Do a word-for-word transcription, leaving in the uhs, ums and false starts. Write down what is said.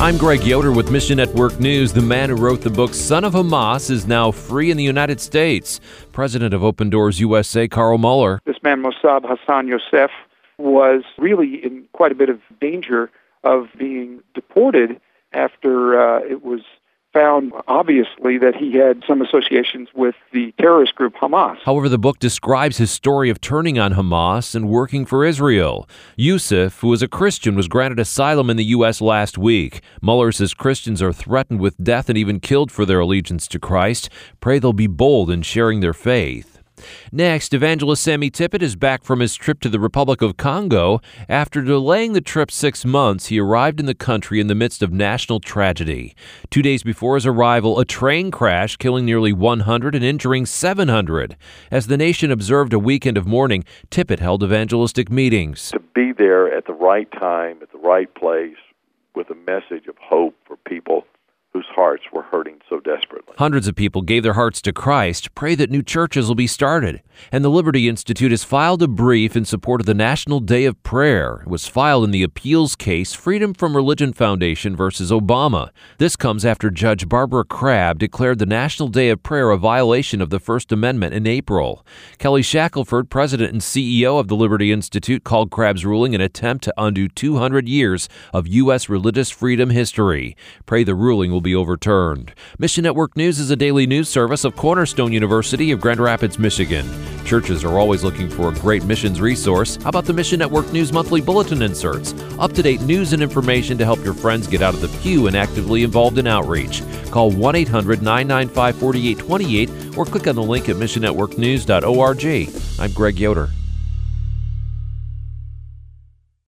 I'm Greg Yoder with Mission Network News. The man who wrote the book Son of Hamas is now free in the United States. President of Open Doors U S A, Carl Moeller. This man, Mossab Hassan Youssef, was really in quite a bit of danger of being deported after uh, it was found, obviously, that he had some associations with the terrorist group Hamas. However, the book describes his story of turning on Hamas and working for Israel. Youssef, who is a Christian, was granted asylum in the U S last week. Mueller says Christians are threatened with death and even killed for their allegiance to Christ. Pray they'll be bold in sharing their faith. Next, evangelist Sammy Tippit is back from his trip to the Republic of Congo. After delaying the trip six months, he arrived in the country in the midst of national tragedy. Two days before his arrival, a train crashed, killing nearly one hundred and injuring seven hundred. As the nation observed a weekend of mourning, Tippit held evangelistic meetings. To be there at the right time, at the right place, with a message of hope for people whose hearts were hurting so desperately. Hundreds of people gave their hearts to Christ. Pray that new churches will be started. And the Liberty Institute has filed a brief in support of the National Day of Prayer. It was filed in the appeals case Freedom from Religion Foundation versus Obama. This comes after Judge Barbara Crabb declared the National Day of Prayer a violation of the First Amendment in April. Kelly Shackelford, president and C E O of the Liberty Institute, called Crabb's ruling an attempt to undo two hundred years of U S religious freedom history. Pray the ruling will be overturned. Mission Network News is a daily news service of Cornerstone University of Grand Rapids, Michigan. Churches are always looking for a great missions resource. How about the Mission Network News monthly bulletin inserts? Up-to-date news and information to help your friends get out of the pew and actively involved in outreach. Call one eight hundred nine nine five four eight two eight or click on the link at mission network news dot org. I'm Greg Yoder.